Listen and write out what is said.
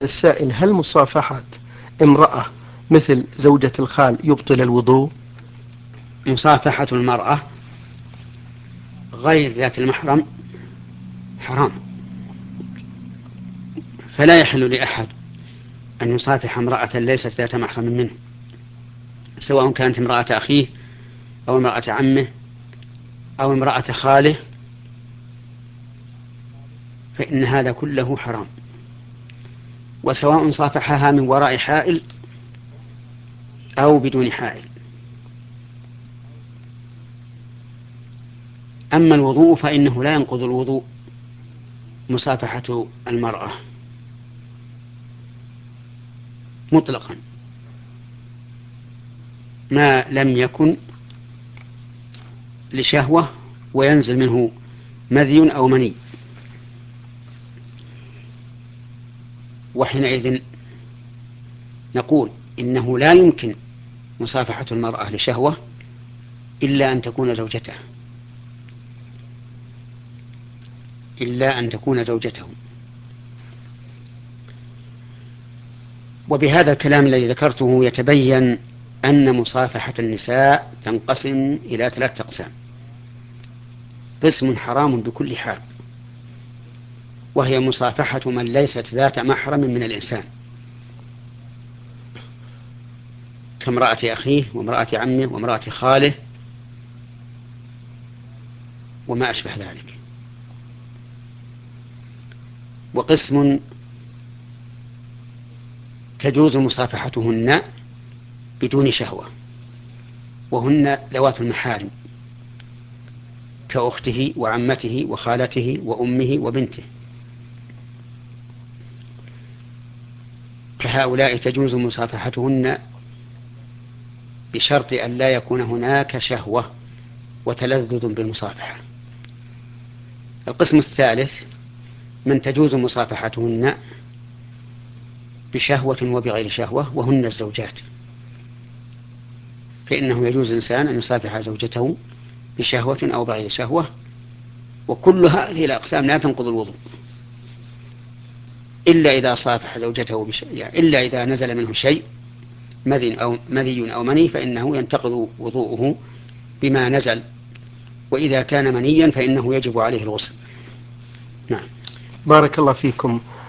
السائل: هل مصافحة امرأة مثل زوجة الخال يبطل الوضوء؟ مصافحة المرأة غير ذات المحرم حرام، فلا يحل لأحد أن يصافح امرأة ليست ذات محرم منه، سواء كانت امرأة أخيه أو امرأة عمه أو امرأة خاله، فإن هذا كله حرام، وسواء صافحها من وراء حائل أو بدون حائل. أما الوضوء فإنه لا ينقض الوضوء مصافحة المرأة مطلقا ما لم يكن لشهوة وينزل منه مذي أو مني، وحينئذ نقول إنه لا يمكن مصافحة المرأة لشهوة إلا أن تكون زوجته، إلا أن تكون زوجته. وبهذا الكلام الذي ذكرته يتبين أن مصافحة النساء تنقسم إلى 3 أقسام: قسم حرام بكل حال، وهي مصافحة من ليست ذات محرم من الإنسان، كامرأة أخيه وامرأة عمه وامرأة خاله وما أشبه ذلك. وقسم تجوز مصافحتهن بدون شهوة، وهن ذوات المحارم كأخته وعمته وخالته وأمه وبنته، فهؤلاء تجوز مصافحتهن بشرط أن لا يكون هناك شهوة وتلذذ بالمصافحة. القسم الثالث من تجوز مصافحتهن بشهوة وبغير شهوة، وهن الزوجات، فإنه يجوز الإنسان أن يصافح زوجته بشهوة أو بغير شهوة، وكل هذه الأقسام لا تنقض الوضوء إلا إذا صافح زوجته يعني إلا إذا نزل منه شيء مذي أو مني، فإنه ينتقض وضوءه بما نزل، وإذا كان منيا فإنه يجب عليه الغسل. نعم. بارك الله فيكم.